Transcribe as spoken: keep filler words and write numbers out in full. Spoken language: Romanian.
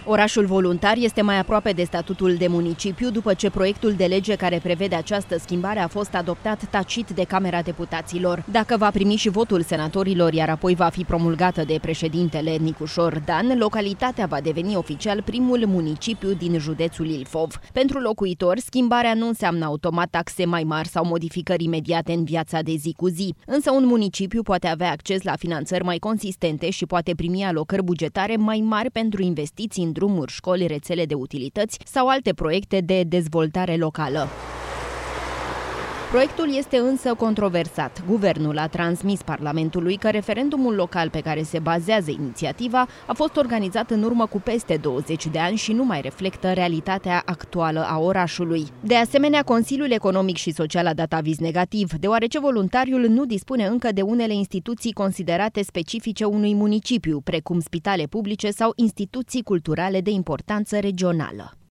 Orașul voluntar este mai aproape de statutul de municipiu după ce proiectul de lege care prevede această schimbare a fost adoptat tacit de Camera Deputaților. Dacă va primi și votul senatorilor, iar apoi va fi promulgată de președintele Nicușor Dan, localitatea va deveni oficial primul municipiu din județul Ilfov. Pentru locuitori, schimbarea nu înseamnă automat taxe mai mari sau modificări imediate în viața de zi cu zi, însă un municipiu poate avea acces la finanțări mai consistente și poate primi alocări bugetare mai mari pentru investiții în drumuri, școli, rețele de utilități sau alte proiecte de dezvoltare locală. Proiectul este însă controversat. Guvernul a transmis Parlamentului că referendumul local pe care se bazează inițiativa a fost organizat în urmă cu peste douăzeci de ani și nu mai reflectă realitatea actuală a orașului. De asemenea, Consiliul Economic și Social a dat aviz negativ, deoarece voluntariul nu dispune încă de unele instituții considerate specifice unui municipiu, precum spitale publice sau instituții culturale de importanță regională.